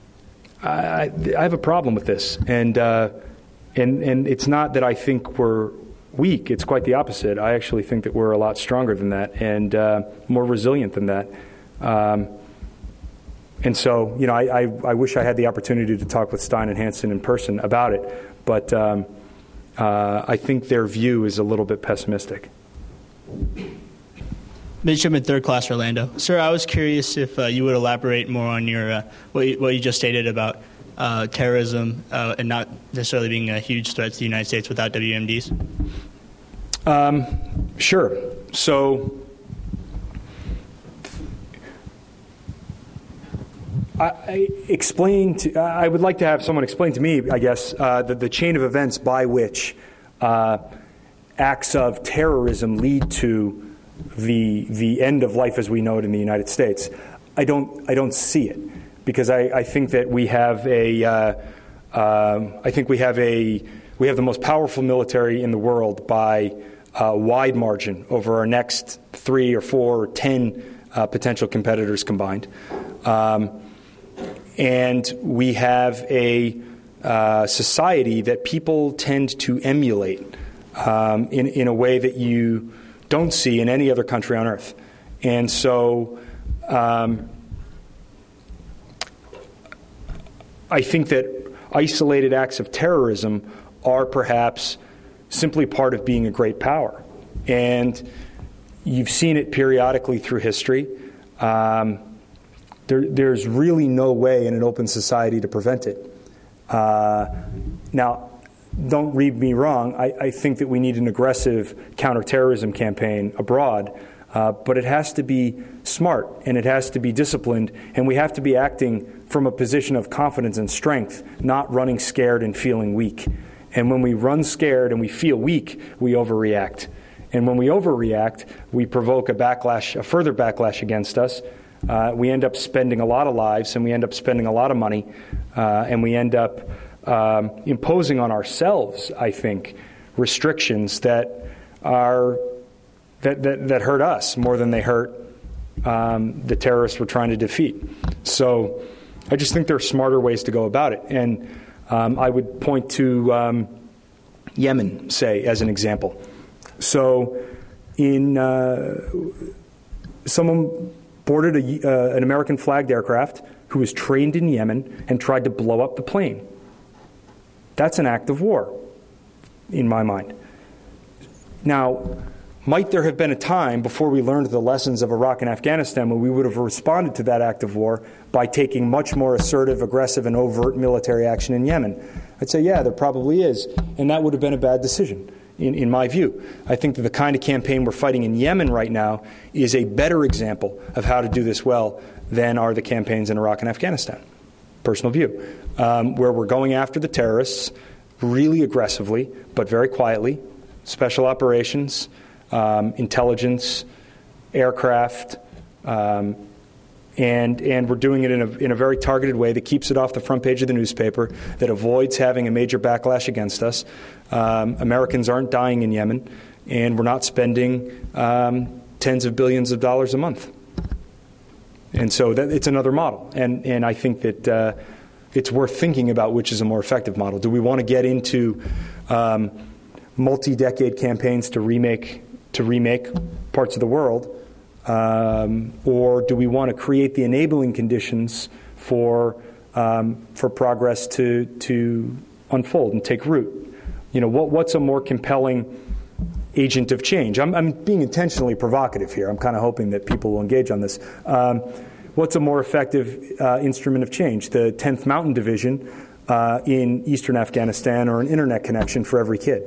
I, I have a problem with this, and. Uh, And and it's not that I think we're weak. It's quite the opposite. I actually think that we're a lot stronger than that, and uh, more resilient than that. Um, and so, you know, I, I, I wish I had the opportunity to talk with Stein and Hanson in person about it, but um, uh, I think their view is a little bit pessimistic. Midshipman Third Class Orlando. Sir, I was curious if uh, you would elaborate more on your uh, what, you, what you just stated about Uh, terrorism uh, and not necessarily being a huge threat to the United States without W M Ds? Um, sure. So I, I explain to, I would like to have someone explain to me, I guess, uh, the, the chain of events by which uh, acts of terrorism lead to the the end of life as we know it in the United States. I don't I don't see it. Because I, I think that we have a, uh, um, I think we have a, we have the most powerful military in the world by a wide margin over our next three or four or ten uh, potential competitors combined, um, and we have a uh, society that people tend to emulate um, in, in a way that you don't see in any other country on earth. And so um, I think that isolated acts of terrorism are perhaps simply part of being a great power. And you've seen it periodically through history. Um, there, there's really no way in an open society to prevent it. Uh, now, don't read me wrong. I, I think that we need an aggressive counterterrorism campaign abroad, uh, but it has to be smart and it has to be disciplined, and we have to be acting from a position of confidence and strength, not running scared and feeling weak. And when we run scared and we feel weak, we overreact. And when we overreact, we provoke a backlash, a further backlash against us. Uh, we end up spending a lot of lives, and we end up spending a lot of money, uh, and we end up um, imposing on ourselves, I think, restrictions that are that, that, that hurt us more than they hurt um, the terrorists we're trying to defeat. So I just think there are smarter ways to go about it. And um, I would point to um, Yemen, say, as an example. So in uh, someone boarded a, uh, an American flagged aircraft who was trained in Yemen and tried to blow up the plane. That's an act of war, in my mind. Now, might there have been a time before we learned the lessons of Iraq and Afghanistan when we would have responded to that act of war by taking much more assertive, aggressive, and overt military action in Yemen? I'd say, yeah, there probably is, and that would have been a bad decision. In, in my view, I think that the kind of campaign we're fighting in Yemen right now is a better example of how to do this well than are the campaigns in Iraq and Afghanistan. Personal view. Um, where we're going after the terrorists really aggressively, but very quietly, special operations, um, intelligence, aircraft, um, and and we're doing it in a, in a very targeted way that keeps it off the front page of the newspaper, that avoids having a major backlash against us. Um, Americans aren't dying in Yemen, and we're not spending um, tens of billions of dollars a month. And so that, it's another model. And, and I think that uh, it's worth thinking about which is a more effective model. Do we want to get into um, multi-decade campaigns to remake to remake parts of the world, um, or do we want to create the enabling conditions for um, for progress to to unfold and take root? You know, what, what's a more compelling agent of change? I'm, I'm being intentionally provocative here. I'm kind of hoping that people will engage on this. Um, what's a more effective uh, instrument of change? The tenth Mountain Division uh, in eastern Afghanistan, or an internet connection for every kid?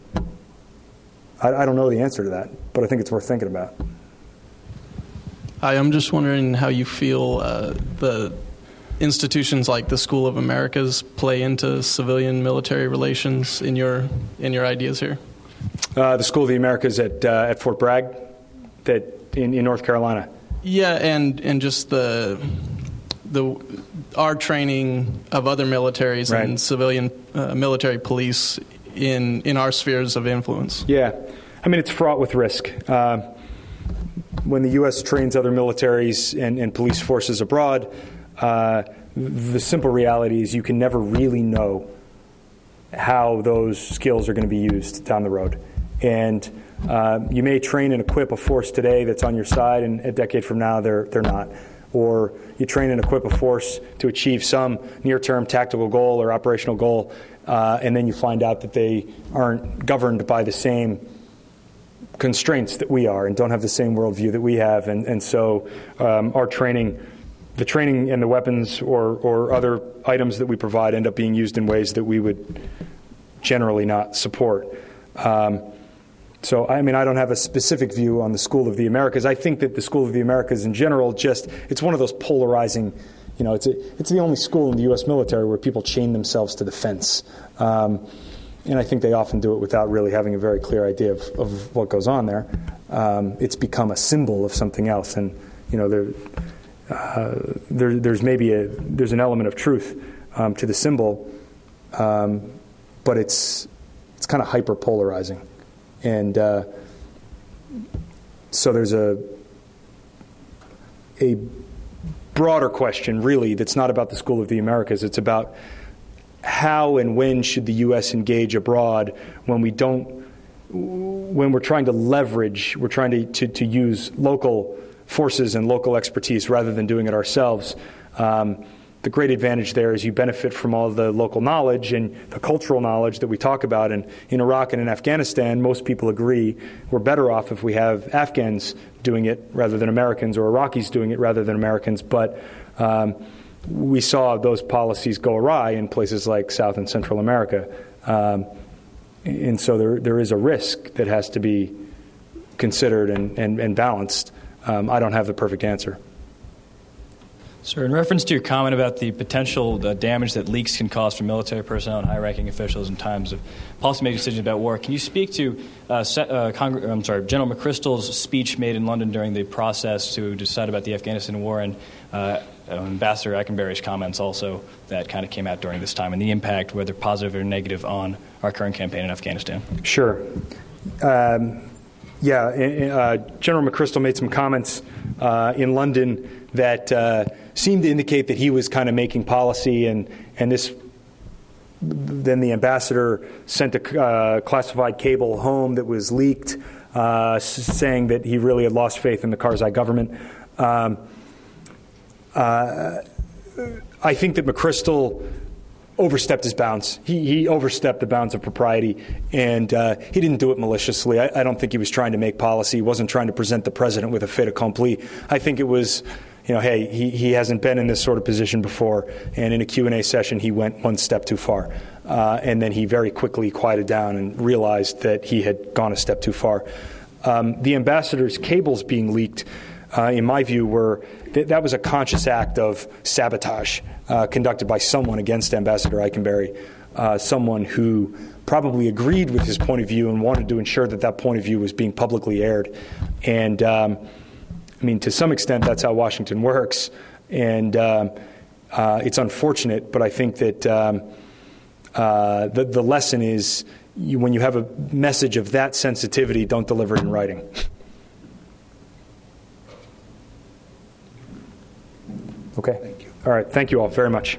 I, I don't know the answer to that, but I think it's worth thinking about. Hi, I'm just wondering how you feel uh, the institutions like the School of Americas play into civilian-military relations in your in your ideas here. Uh, the School of the Americas at uh, at Fort Bragg, that in, in North Carolina. Yeah, and and just the the our training of other militaries right. and civilian uh, military police in in our spheres of influence. Yeah, I mean, it's fraught with risk. Uh, when the U S trains other militaries and, and police forces abroad, uh, the simple reality is you can never really know how those skills are going to be used down the road. And uh, you may train and equip a force today that's on your side, and a decade from now they're they're not. Or you train and equip a force to achieve some near-term tactical goal or operational goal, uh, and then you find out that they aren't governed by the same constraints that we are and don't have the same worldview that we have. And, and so um, our training, the training and the weapons or, or other items that we provide end up being used in ways that we would generally not support. Um, so, I mean, I don't have a specific view on the School of the Americas. I think that the School of the Americas in general just, it's one of those polarizing, you know, it's a, it's the only school in the U S military where people chain themselves to the fence. Um, and I think they often do it without really having a very clear idea of, of what goes on there. Um, it's become a symbol of something else. And, you know, there, uh, there there's maybe a, there's an element of truth um, to the symbol, um, but it's, it's kind of hyper polarizing. And uh, so there's a a broader question, really, that's not about the School of the Americas. It's about how and when should the U S engage abroad when we don't, when we're trying to leverage, we're trying to, to, to use local forces and local expertise rather than doing it ourselves. Um, the great advantage there is you benefit from all the local knowledge and the cultural knowledge that we talk about. And in Iraq and in Afghanistan, most people agree we're better off if we have Afghans doing it rather than Americans, or Iraqis doing it rather than Americans. But um, we saw those policies go awry in places like South and Central America. Um, and so there there is a risk that has to be considered and, and, and balanced. Um, I don't have the perfect answer. Sir, in reference to your comment about the potential uh, damage that leaks can cause for military personnel and high-ranking officials in times of policymaking decisions about war, can you speak to uh, uh, Cong- I'm sorry, General McChrystal's speech made in London during the process to decide about the Afghanistan war, and uh, Ambassador Eikenberry's comments also that kind of came out during this time, and the impact, whether positive or negative, on our current campaign in Afghanistan? Sure. Um, yeah, uh, General McChrystal made some comments uh, in London that uh, seemed to indicate that he was kind of making policy, and, and this. Then the ambassador sent a uh, classified cable home that was leaked, uh, saying that he really had lost faith in the Karzai government. Um, uh, I think that McChrystal overstepped his bounds. He, he overstepped the bounds of propriety, and uh, he didn't do it maliciously. I, I don't think he was trying to make policy. He wasn't trying to present the president with a fait accompli. I think it was, you know, hey, he, he hasn't been in this sort of position before, and in a Q and A session he went one step too far. Uh, and then he very quickly quieted down and realized that he had gone a step too far. Um, the ambassador's cables being leaked, uh, in my view, were th- that was a conscious act of sabotage uh, conducted by someone against Ambassador Eikenberry, uh, someone who probably agreed with his point of view and wanted to ensure that that point of view was being publicly aired. And um, I mean, to some extent, that's how Washington works, and um, uh, it's unfortunate. But I think that um, uh, the, the lesson is, you, when you have a message of that sensitivity, don't deliver it in writing. Okay. Thank you. All right. Thank you all very much.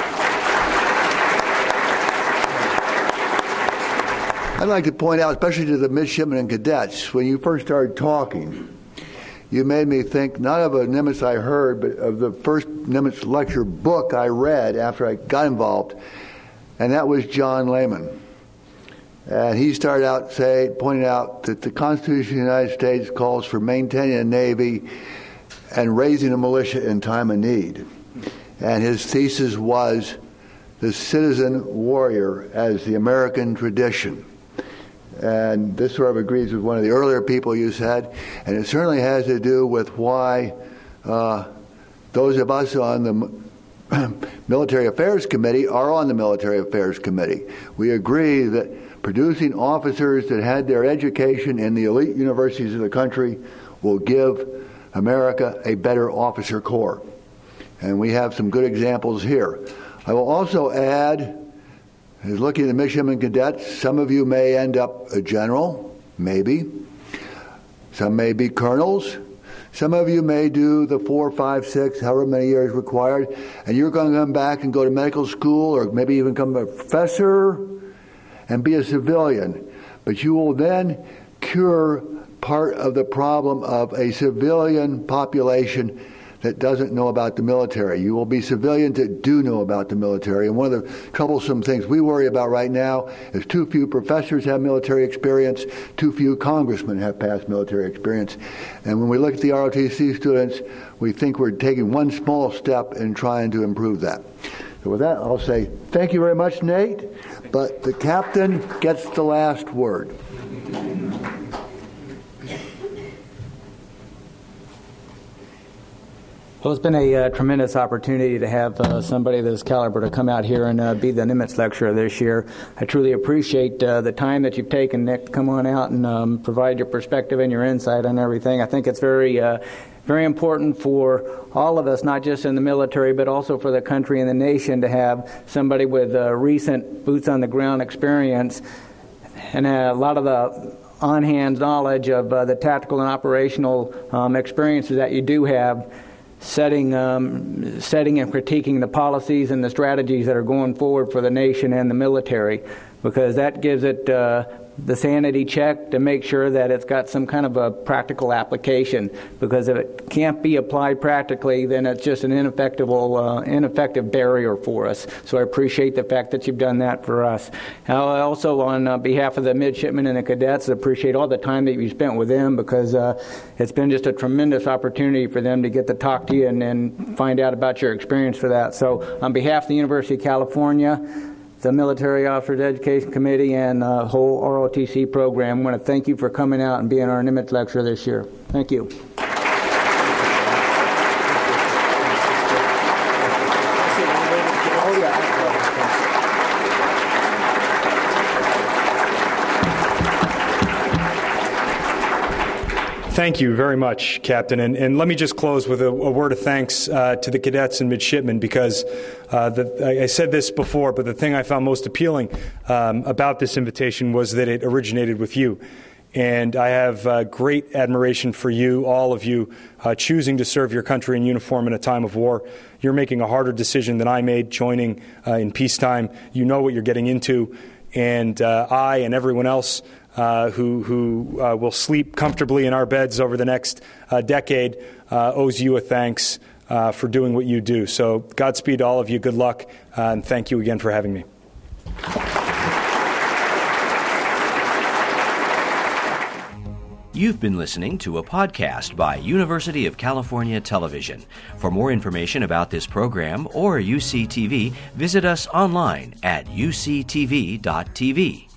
I'd like to point out, especially to the midshipmen and cadets, when you first started talking, you made me think not of a Nimitz I heard, but of the first Nimitz lecture book I read after I got involved, and that was John Lehman. And he started out say, pointing out that the Constitution of the United States calls for maintaining a Navy and raising a militia in time of need. And his thesis was the citizen warrior as the American tradition. And this sort of agrees with one of the earlier people you said, and it certainly has to do with why uh, those of us on the Military Affairs Committee are on the Military Affairs Committee. We agree that producing officers that had their education in the elite universities of the country will give America a better officer corps. And we have some good examples here. I will also add, as looking at the midshipmen cadets, some of you may end up a general, maybe. Some may be colonels. Some of you may do the four, five, six, however many years required, and you're going to come back and go to medical school or maybe even become a professor and be a civilian. But you will then cure part of the problem of a civilian population that doesn't know about the military. You will be civilians that do know about the military. And one of the troublesome things we worry about right now is too few professors have military experience, too few congressmen have past military experience. And when we look at the R O T C students, we think we're taking one small step in trying to improve that. So with that, I'll say thank you very much, Nate, but the captain gets the last word. Well, it's been a uh, tremendous opportunity to have uh, somebody of this caliber to come out here and uh, be the Nimitz lecturer this year. I truly appreciate uh, the time that you've taken, Nick, to come on out and um, provide your perspective and your insight on everything. I think it's very, uh, very important for all of us, not just in the military, but also for the country and the nation, to have somebody with uh, recent boots-on-the-ground experience and a lot of the on-hand knowledge of uh, the tactical and operational um, experiences that you do have, setting, um, setting and critiquing the policies and the strategies that are going forward for the nation and the military, because that gives it uh, the sanity check to make sure that it's got some kind of a practical application. Because if it can't be applied practically, then it's just an ineffective, uh, ineffective barrier for us. So I appreciate the fact that you've done that for us. I also, on uh, behalf of the midshipmen and the cadets, appreciate all the time that you spent with them, because uh, it's been just a tremendous opportunity for them to get to talk to you and, and find out about your experience for that. So on behalf of the University of California, the Military Officers Education Committee, and the uh, whole R O T C program, I want to thank you for coming out and being our Nimitz lecturer this year. Thank you. Thank you very much, Captain. And, and let me just close with a, a word of thanks uh, to the cadets and midshipmen, because uh, the, I, I said this before, but the thing I found most appealing um, about this invitation was that it originated with you. And I have uh, great admiration for you, all of you, uh, choosing to serve your country in uniform in a time of war. You're making a harder decision than I made joining uh, in peacetime. You know what you're getting into. And uh, I and everyone else uh, who, who uh, will sleep comfortably in our beds over the next uh, decade uh, owes you a thanks uh, for doing what you do. So Godspeed to all of you. Good luck. Uh, and thank you again for having me. You've been listening to a podcast by University of California Television. For more information about this program or U C T V, visit us online at U C T V dot T V.